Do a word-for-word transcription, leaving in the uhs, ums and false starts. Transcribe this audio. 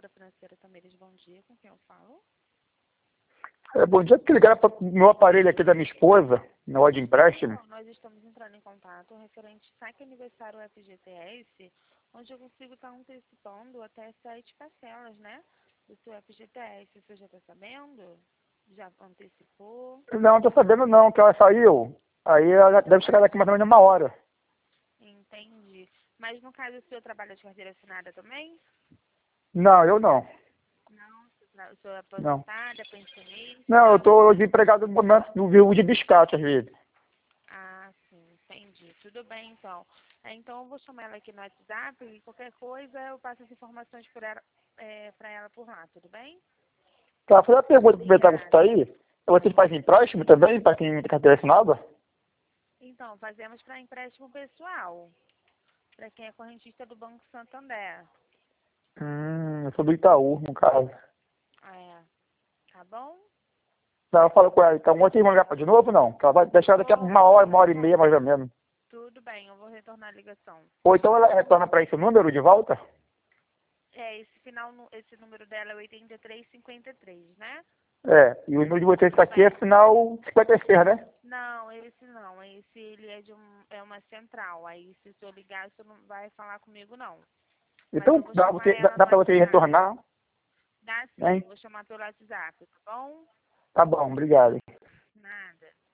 corretora financeira Tamires, bom dia, com quem eu falo? É, bom dia, que ligar para o meu aparelho aqui da minha esposa, na hora de empréstimo. Então, nós estamos entrando em contato referente ao saque aniversário F G T S, onde eu consigo estar antecipando até sete parcelas, né? Do seu F G T S. Você já está sabendo? Já antecipou? Não, não tô sabendo não, que ela saiu. Aí ela deve chegar daqui mais ou menos uma hora. Entendi. Mas no caso, o senhor trabalha de carteira assinada também? Não, eu não. Não, o senhor o senhor é Não. aposentado, é pensionista? Não, eu tô desempregado no momento do vivo de biscate, às vezes. Ah, sim, entendi. Tudo bem, então. É, então, eu vou chamar ela aqui no WhatsApp e qualquer coisa eu passo as informações para ela, é, pra ela por lá, tudo bem? Tá, foi a pergunta, aproveitar que você tá Obrigada. aí. Vocês fazem empréstimo também, para quem tem carteira assinada? Então, fazemos para empréstimo pessoal, para quem é correntista do Banco Santander. Hum, eu sou do Itaú, no caso. É, tá bom? Não, eu falo com ela, então ontem vão ligar pra de novo, não? Ela vai deixar daqui a Vou, uma hora, uma hora e meia, mais ou menos. tudo bem, eu vou retornar a ligação. Ou então ela retorna para esse número de volta? É, esse final, nu- esse número dela é oitenta e três cinquenta e três, né? É, e o número de vocês Tudo aqui é bem. final cinquenta e seis, né? Não, esse não. Esse ele é de um, é uma central. Aí se o senhor ligar, o senhor não vai falar comigo, não. Mas eu Então, vou dá, chamar você, dá, ela dá no para você WhatsApp. retornar, Dá sim, hein? eu vou chamar pelo WhatsApp, tá bom? Tá bom, obrigado. Nada.